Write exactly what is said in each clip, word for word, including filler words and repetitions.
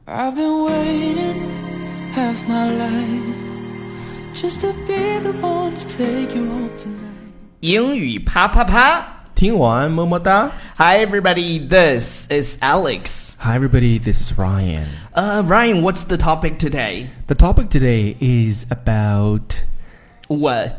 I've been waiting half my life just to be the one to take you home tonight. 英语啪啪啪， 听完么么哒。 Hi everybody, this is Alex. Hi everybody, this is Ryan. Uh, Ryan, what's the topic today? The topic today is about What?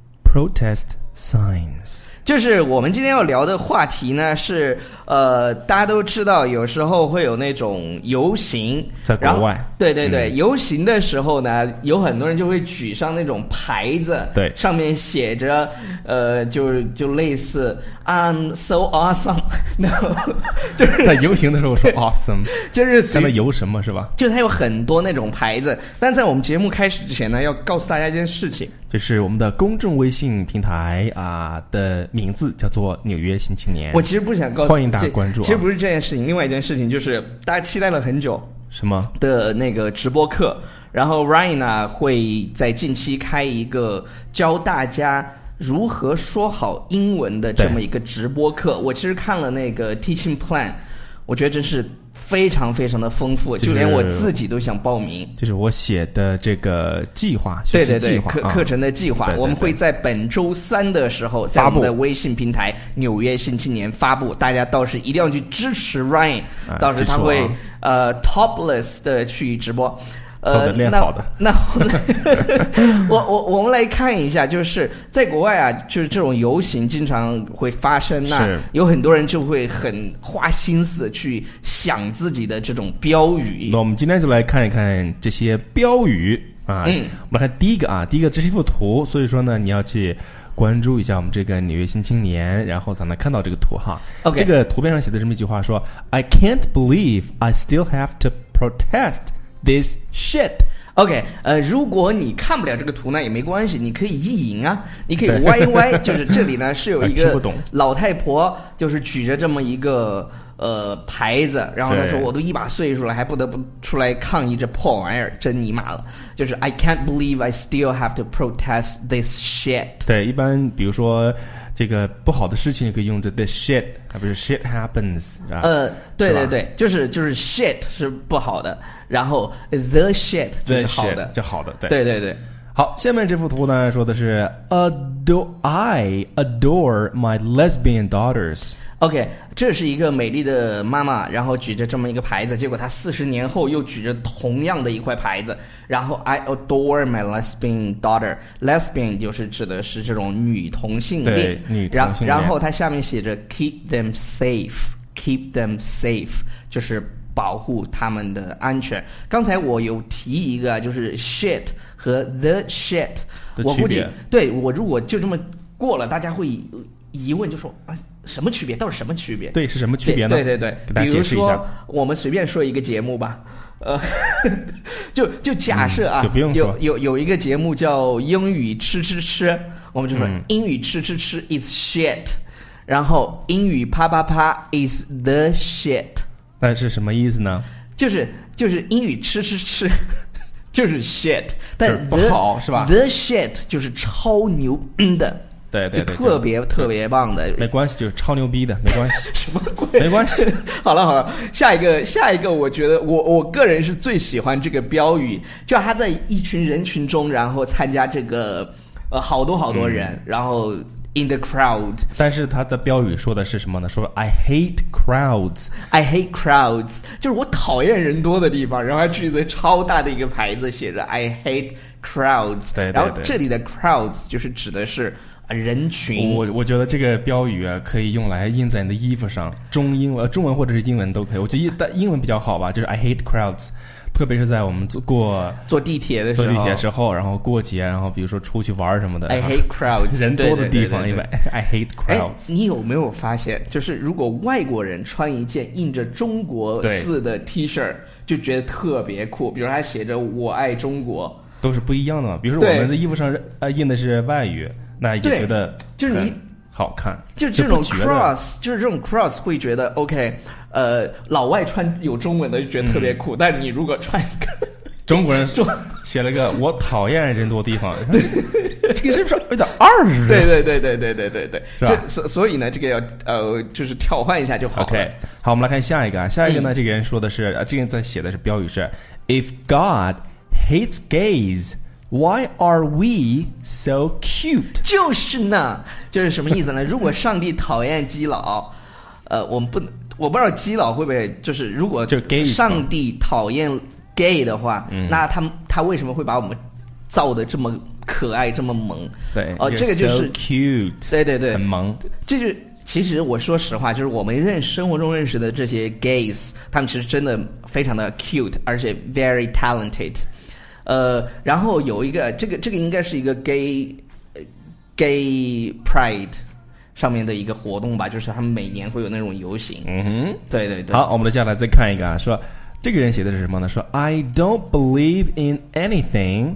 protest signs. 就是我们今天要聊的话题呢，是呃，大家都知道，有时候会有那种游行， 在国外， 对对对、 嗯， 游行的时候呢，有很多人就会举上那种牌子， 对， 上面写着，呃，就就类似 I'm so awesome， no， 就是在游行的时候说 awesome， 就是看到游什么是吧？ 就它有很多那种牌子，但在我们节目开始之前呢，要告诉大家一件事情， 就是我们的公众微信平台啊的名字叫做纽约新青年。 我其实不想告诉， 欢迎大家关注、啊。 其实不是这件事情，另外一件事情就是大家期待了很久什么的那个直播课，然后 Ryan 呢会在近期开一个教大家如何说好英文的这么一个直播课。我其实看了那个 teaching plan， 我觉得真是非常非常的丰富，就连我自己都想报名。 就是我写的这个计划， 对对对，课、 啊、 课程的计划， 对对对， 我们会在本周三的时候在我们的微信平台《纽约新青年》发布，大家到时一定要去支持 Ryan，、啊、到时他会、啊、呃 topless 的去直播。呃， 练好的。 那那我我我们来看一下，就是在国外啊，就是这种游行经常会发生，那有很多人就会很花心思去想自己的这种标语。 那我们今天就来看一看这些标语啊。 嗯， 我们看第一个啊，第一个这是一幅图，所以说呢，你要去关注一下我们这个纽约新青年，然后才能看到这个图哈。 Okay. 这个图片上写的这么一句话说 ：“I can't believe I still have to protest。”This shit. OK， 呃，如果你看不了这个图呢，也没关系，你可以意淫啊，你可以歪一歪，就是这里呢是有一个老太婆，就是举着这么一个呃牌子，然后她说我都一把岁数了，还不得不出来抗议这破玩意儿，真尼玛了。就是 I can't believe I still have to protest this shit。 对，一般比如说这个不好的事情可以用这 this shit， 还不是 shit happens。 呃，对对对，就是就是 shit 是不好的。然后 the shit 就是好的， 就好的，对对对对。 好，下面这幅图呢说的是 adore I adore my lesbian daughters。OK， 这是一个美丽的妈妈，然后举着这么一个牌子，结果她四十年后又举着同样的一块牌子，然后 I adore my lesbian daughter。lesbian 就是指的是这种女同性恋， 女同性恋。 然后它下面写着 keep them safe，keep them safe 就是保护他们的安全。刚才我有提一个，就是 shit 和 the shit， 我估计对我如果就这么过了，大家会疑问，就说啊，什么区别？到底什么区别？ 对，是什么区别呢？ 对对对， 给大家解释一下。 比如说，我们随便说一个节目吧，呃，就就假设啊， 嗯、就不用说有有有一个节目叫英语吃吃吃，我们就说、 嗯、 英语吃吃吃 is shit， 然后英语啪啪啪 is the shit。 那是什么意思呢？ 就是就是英语吃吃吃就是 shit， 但不好是吧 ？The shit 就是超牛的， 对对对， 就特别特别棒的， 没关系，就是超牛逼的，没关系， 什么鬼？ 没关系。 好了好了，下一个下一个，我觉得我我个人是最喜欢这个标语，就他在一群人群中，然后参加这个呃好多好多人，嗯、然后。In the crowd， 但是他的标语说的是什么呢？说 I hate crowds， I hate crowds， 就是我讨厌人多的地方，然后还举着超大的一个牌子写着 I hate crowds， 对对对， 然后这里的 crowds 就是指的是人群。 我我觉得这个标语啊，可以用来印在你的衣服上，中英文、中文或者是英文都可以。我觉得但英文比较好吧，就是 I hate crowds。特别是在我们坐过坐地铁的时候， 坐地铁的时候，然后过节，然后比如说出去玩什么的 ，I hate crowds， 人多的地方， 对对对对因为 I hate crowds。 你有没有发现，就是如果外国人穿一件印着中国字的 T 恤，就觉得特别酷，比如他写着"我爱中国"， 都是不一样的嘛。比如说我们的衣服上呃印的是外语，那也觉得就是你好看， 就这种 cross， 就, 就是这种 cross 会觉得 OK。呃，老外穿有中文的就觉得特别酷，嗯、但你如果穿一个中国人写了个我讨厌人多地方，这个是不是有点二是？ 对对对对对对对对， 是吧？ 所所以呢，这个要呃，就是调换一下就好了。 OK， 好，我们来看下一个啊，下一个呢，嗯、这个人说的是，呃，这个人在写的是标语是 ，If God hates gays。Why are we so cute？ 就是呢，就是什么意思呢？如果上帝讨厌基佬，呃，我们不，我不知道基佬会不会就是，如果上帝讨厌 gay 的话， 嗯、 那他他为什么会把我们造的这么可爱，这么萌？ 对， 哦、呃，这个就是 so cute， 对对对， 很萌。 这就其实我说实话，就是我们认识生活中认识的这些 gays， 他们其实真的非常的 cute， 而且 very talented。呃，然后有一个，这个这个应该是一个 gay gay pride 上面的一个活动吧，就是他们每年会有那种游行。 嗯哼， 对对对。 好，我们接下来再看一个啊，说这个人写的是什么呢？说 I don't believe in anything,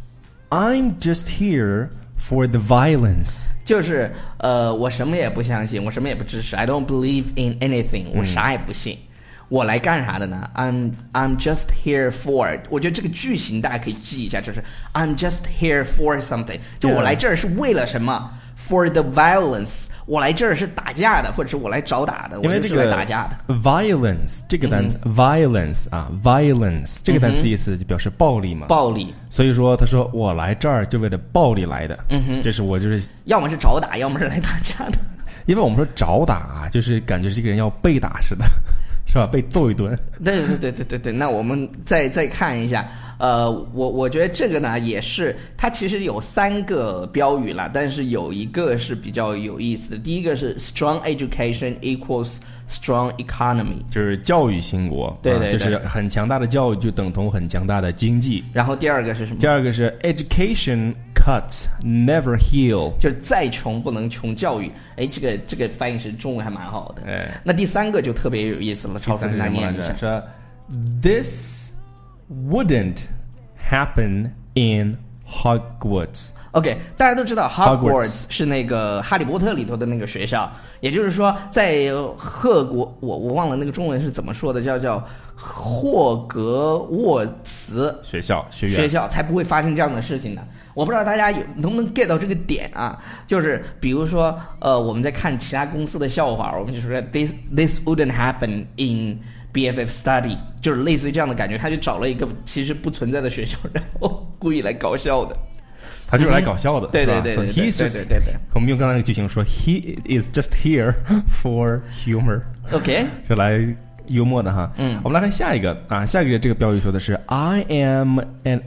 I'm just here for the violence。 就是呃，我什么也不相信，我什么也不支持。I don't believe in anything， 我啥也不信。嗯，我来干啥的呢 ？I'm I'm just here for。我觉得这个句型大家可以记一下，就是 I'm just here for something。就我来这儿是为了什么 ？For the violence。我来这儿是打架的，或者是我来找打的。 因为这个来打架的 violence 这个单词、嗯、，violence 啊 ，violence 这个单词意思就表示暴力嘛。 暴力。 所以说，他说我来这儿就为了暴力来的。 嗯哼， 这是我就是， 要么是找打，要么是来打架的。 因为我们说找打啊，就是感觉这个人要被打似的。是吧？被揍一顿。 对对对对对对。那我们再再看一下，呃，我我觉得这个呢也是，它其实有三个标语啦，但是有一个是比较有意思的。第一个是 strong education equals strong economy， 就是教育兴国。 对对对， 啊，就是很强大的教育就等同很强大的经济。 然后第二个是什么？ 第二个是 education cuts never heal， 就是再穷不能穷教育。哎，这个这个翻译是中文还蛮好的。 哎， 那第三个就特别有意思了，超叔跟他念一下。 说 This wouldn't happen in Hogwarts。OK， 大家都知道 Hogwarts 是那个哈利波特里头的那个学校，也就是说在赫国，我我忘了那个中文是怎么说的，叫叫霍格沃茨学校学院学校才不会发生这样的事情的。我不知道大家有能不能 get 到这个点啊？就是比如说，呃，我们在看其他公司的笑话，我们就说 this this wouldn't happen in B F F study， 就是类似于这样的感觉。他就找了一个其实不存在的学校，然后故意来搞笑的。 他就是来搞笑的， 嗯、对对对对对对对对。 我们用刚才那个剧情说 ，He is just here for humor。OK， 是来幽默的哈。 嗯， 我们来看下一个啊，下一个这个标语说的是 I am an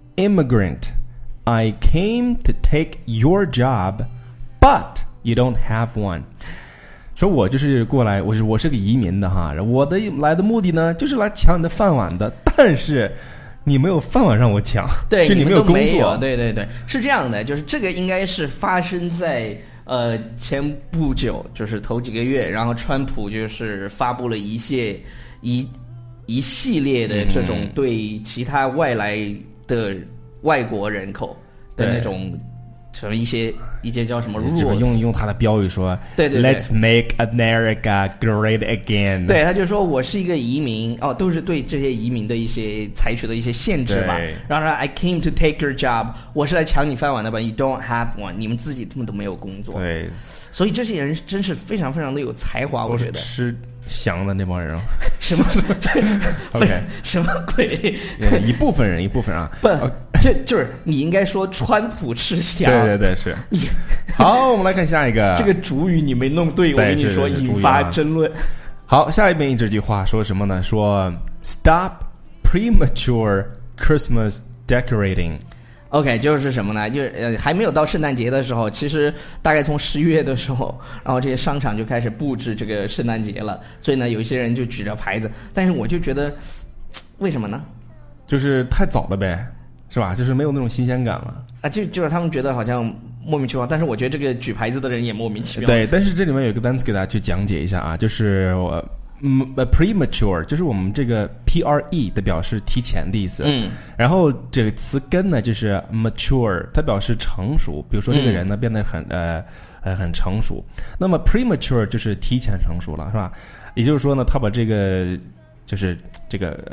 immigrant。I came to take your job, but you don't have one. 说我就是过来，我是我是个移民的哈，我的来的目的呢，就是来抢你的饭碗的，但是你没有饭碗让我抢， 对， 就你没有工作， 对对对，是这样的，就是这个应该是发生在呃前不久，就是头几个月，然后川普就是发布了一些一一系列的这种对其他外来的。外国人口的那种什么一些一些叫什么 rules， 用用他的标语说， 对对对 ，Let's make America great again。 对，他就说我是一个移民，哦，都是对这些移民的一些采取的一些限制吧。然后 I came to take your job， 我是来抢你饭碗的吧 ？You don't have one， 你们自己根本都没有工作。 对， 所以这些人真是非常非常的有才华，我觉得。 吃翔的那帮人， 什么 ？OK， 什么鬼？ 一部分人，一部分啊， 不，这就是你应该说川普吃翔。 对对对，是。好，我们来看下一个。 这个主语你没弄对，我跟你说引发争论。 好，下一遍这句话说什么呢？说 Stop premature Christmas decorating。OK， 就是什么呢？就是呃，还没有到圣诞节的时候，其实大概从十一月的时候，然后这些商场就开始布置这个圣诞节了。所以呢，有一些人就举着牌子，但是我就觉得，为什么呢？ 就是太早了呗，是吧？就是没有那种新鲜感了啊，就就是他们觉得好像莫名其妙，但是我觉得这个举牌子的人也莫名其妙。 对，但是这里面有一个单词给大家去讲解一下啊，就是我。嗯 premature 就是我们这个 P R E 的表示提前的意思， 嗯， 然后这个词根呢就是 mature， 它表示成熟，比如说这个人呢、嗯、变得很呃呃很成熟，那么 premature 就是提前成熟了，是吧？也就是说呢，他把这个就是这个呃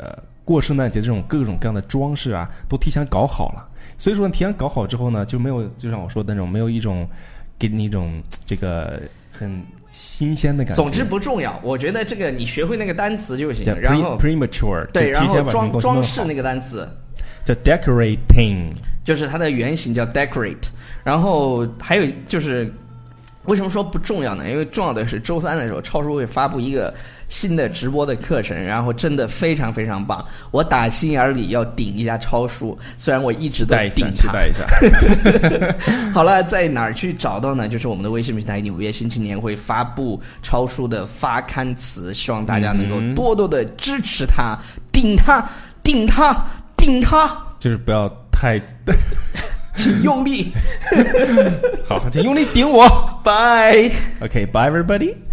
过圣诞节这种各种各样的装饰啊，都提前搞好了。所以说提前搞好之后呢，就没有就像我说的那种没有一种给你一种这个很新鲜的感觉。 总之不重要，我觉得这个你学会那个单词就行。 yeah, 然后 premature 对，然后装装饰那个单词叫 decorating， 就是它的原型叫 decorate。然后还有就是为什么说不重要呢？因为重要的是周三的时候超叔会发布一个新的直播的课程，然后真的非常非常棒，我打心眼里要顶一下超叔，虽然我一直都顶他。 期待一下好了，在哪儿去找到呢？就是我们的微信平台纽约新青年会发布超叔的发刊词，希望大家能够多多的支持他，顶他顶他顶他， 就是不要太请用力好，请用力顶我。 Bye. Okay, bye everybody.